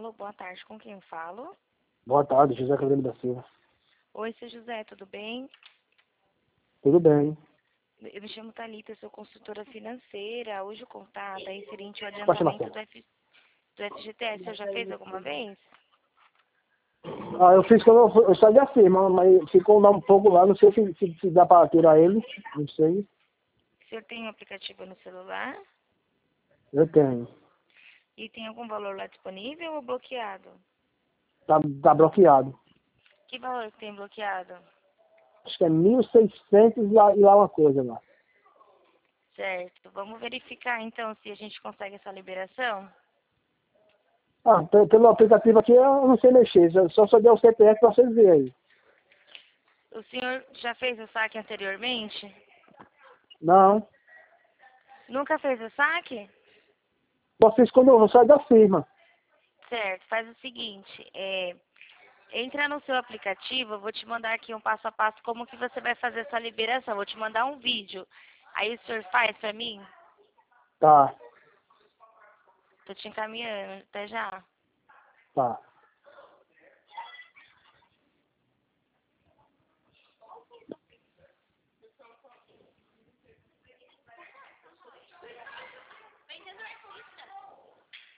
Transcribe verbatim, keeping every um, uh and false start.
Alô, boa tarde. Com quem eu falo? Boa tarde, José Carolina da Silva. Oi, seu José, tudo bem? Tudo bem. Eu me chamo Thalita, sou consultora financeira. Hoje o contato é referente ao Pode chamar adiantamento assim. do, F... do F G T S. Você já fez alguma vez? Ah, eu fiz quando eu, eu saí da firma, mas ficou lá um pouco lá, não sei se, se, se dá para tirar ele, não sei. O senhor tem um aplicativo no celular? Eu tenho. E tem algum valor lá disponível ou bloqueado? Tá, tá bloqueado. Que valor que tem bloqueado? Acho que é mil e seiscentos e lá, e lá uma coisa lá. Certo. Vamos verificar então se a gente consegue essa liberação? Ah, pe- pelo aplicativo aqui eu não sei mexer, só só só deu o C P F para vocês verem aí. O senhor já fez o saque anteriormente? Não, Nunca fez o saque? só fiz quando eu saí da firma. Certo. Faz o seguinte, é... entra no seu aplicativo, eu vou te mandar aqui um passo a passo como que você vai fazer essa liberação. Vou te mandar um vídeo. Aí o senhor faz pra mim? Tá, Tô te encaminhando, até já. tá.